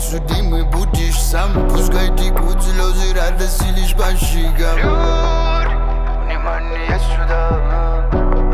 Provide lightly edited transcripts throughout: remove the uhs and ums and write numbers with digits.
несудимый будешь сам. Пускай текут слезы радости лишь по щекам. Внимание сюда.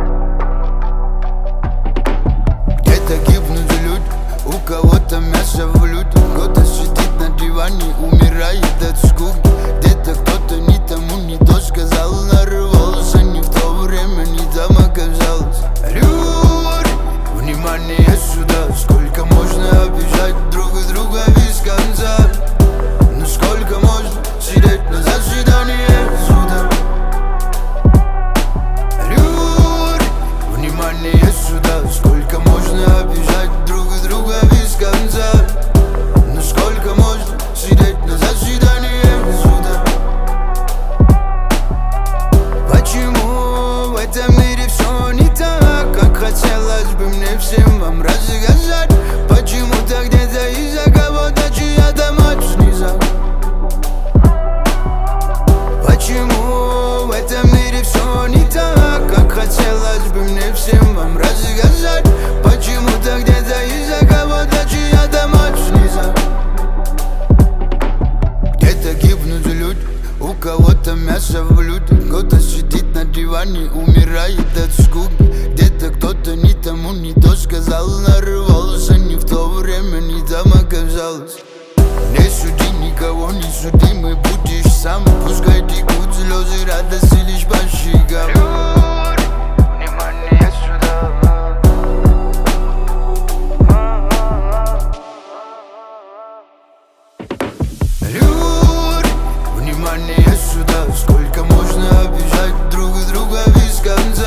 Где-то гибнут люди, у кого-то мясо в блюде. Кто-то сидит на диване, умирает от скуки. Где-то кто-то не тому, не то сказал, нарвался. Не в то время, не там оказался. Люди, внимание сюда. Сколько можно обижать друг друга без конца? Ну сколько можно сидеть на заседании суда? Люди, внимание сюда. Сколько можно обижать друг друга без конца? Ну сколько можно сидеть на заседании суда? Почему в этом мире все не так, как хотелось бы мне всем вам рассказать? Почему-то где-то из-за кого-то чья-то мать снизу. Почему в этом мире все не так, как хотелось бы мне всем вам рассказать? Почему-то где-то из-за кого-то чья-то мать снизу. Где-то гибнут люди, у кого-то мясо в блюде. Кто-то сидит на диване, умирает от скуки. Где-то кто-то не тому, не то сказал, нарвался. Не в то время, не там оказалось. Не суди никого, не судимый будешь сам. Пускай текут слезы радости лишь по щекам. Внимание сюда. Люди, внимание сюда. Сколько можно обижать друг друга без конца?